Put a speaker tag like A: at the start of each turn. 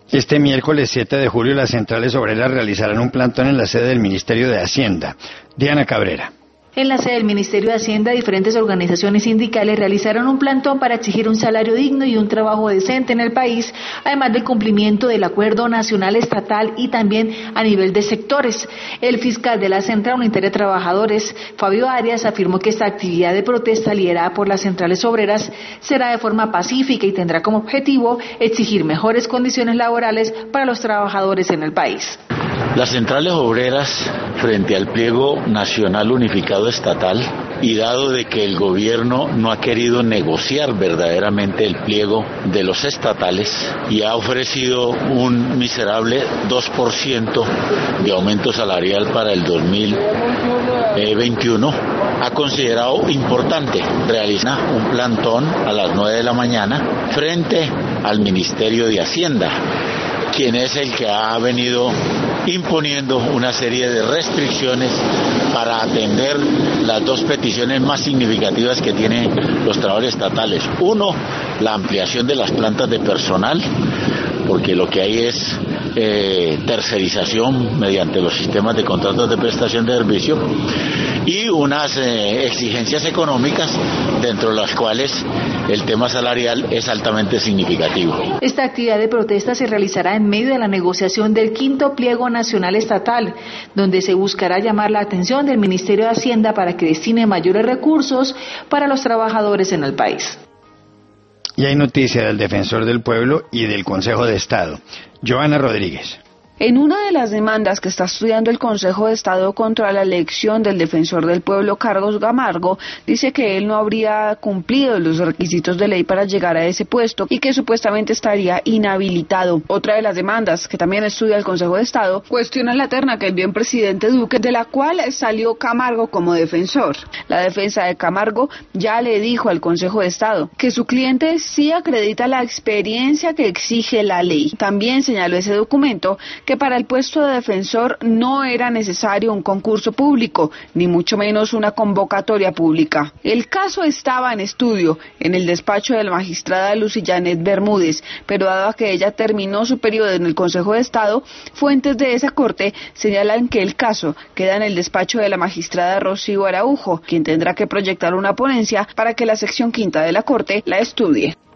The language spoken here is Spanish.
A: Este miércoles 7 de julio las centrales obreras realizarán un plantón en la sede del Ministerio de Hacienda. Diana Cabrera.
B: En la sede del Ministerio de Hacienda, diferentes organizaciones sindicales realizaron un plantón para exigir un salario digno y un trabajo decente en el país, además del cumplimiento del acuerdo nacional estatal y también a nivel de sectores. El fiscal de la Central Unitaria de Trabajadores, Fabio Arias, afirmó que esta actividad de protesta liderada por las centrales obreras será de forma pacífica y tendrá como objetivo exigir mejores condiciones laborales para los trabajadores en el país.
C: Las centrales obreras, frente al pliego nacional unificado estatal, y dado de que el gobierno no ha querido negociar verdaderamente el pliego de los estatales y ha ofrecido un miserable 2% de aumento salarial para el 2021, ha considerado importante realizar un plantón a las 9 de la mañana frente al Ministerio de Hacienda, quien es el que ha venido imponiendo una serie de restricciones para atender las dos peticiones más significativas que tienen los trabajadores estatales. Uno, la ampliación de las plantas de personal, porque lo que hay es tercerización mediante los sistemas de contratos de prestación de servicio y unas exigencias económicas dentro de las cuales el tema salarial es altamente significativo.
B: Esta actividad de protesta se realizará en medio de la negociación del quinto pliego nacional estatal, donde se buscará llamar la atención del Ministerio de Hacienda para que destine mayores recursos para los trabajadores en el país.
A: Y hay noticia del Defensor del Pueblo y del Consejo de Estado. Joana Rodríguez.
D: En una de las demandas que está estudiando el Consejo de Estado contra la elección del Defensor del Pueblo, Carlos Camargo, dice que él no habría cumplido los requisitos de ley para llegar a ese puesto y que supuestamente estaría inhabilitado. Otra de las demandas que también estudia el Consejo de Estado cuestiona la terna que envió el presidente Duque, de la cual salió Camargo como defensor. La defensa de Camargo ya le dijo al Consejo de Estado que su cliente sí acredita la experiencia que exige la ley. También señaló ese documento que para el puesto de defensor no era necesario un concurso público, ni mucho menos una convocatoria pública. El caso estaba en estudio en el despacho de la magistrada Lucy Janet Bermúdez, pero dado que ella terminó su periodo en el Consejo de Estado, fuentes de esa corte señalan que el caso queda en el despacho de la magistrada Rocío Araujo, quien tendrá que proyectar una ponencia para que la sección quinta de la corte la estudie.